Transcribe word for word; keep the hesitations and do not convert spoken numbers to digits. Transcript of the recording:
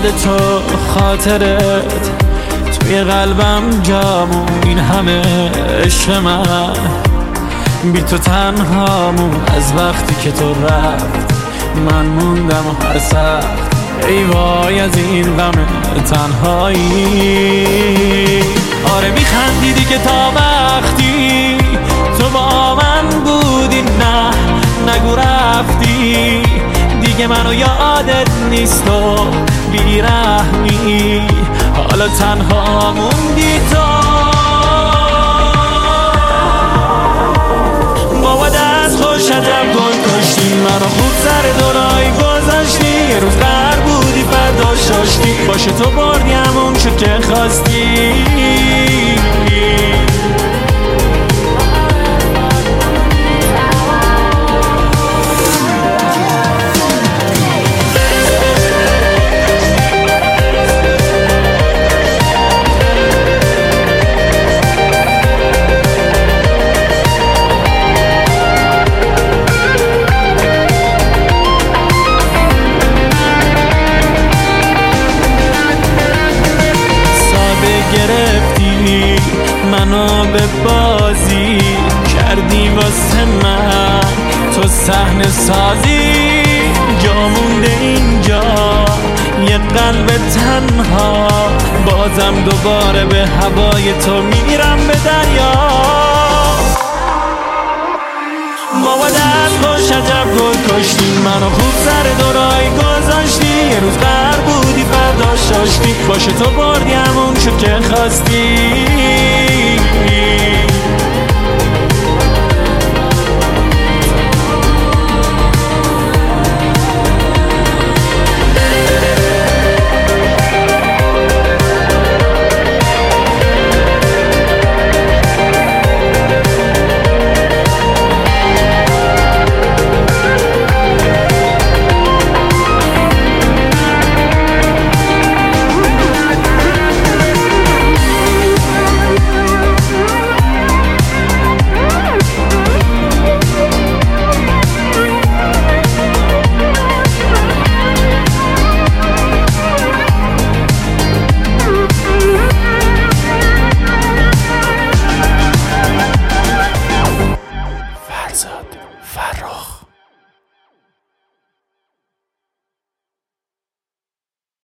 یاد تو خاطرت توی قلبم جامون، این همه عشق من بی تو تنهامون. از وقتی که تو رفت من موندم و هر سخت، ای وای از این غم تنهایی. آره میخندیدی که تا وقتی تو با من بودی، نه نگو رفتی دیگه منو یادت نیست و بیرحمی، حالا تنها موندی تو. بابا دست خوش عجب گل کشتی، منو خوب سر دورایی گذاشتی، یه روز قرار بودی فردا شاشتی، باشه تو بردی همون چو که خواستی. گرفتی منو به بازی کردی واسه من، تو صحنه سازی جا مونده اینجا یه قلب تنها، بازم دوباره به هوای تو میرم به دریا. بابا دست خوش عجب گل کشتی، منو خوب سر دورایی گذاشتی، یه روز قرار بودی فردا شاشتی، باشه تو بردی همون چو که خواستی.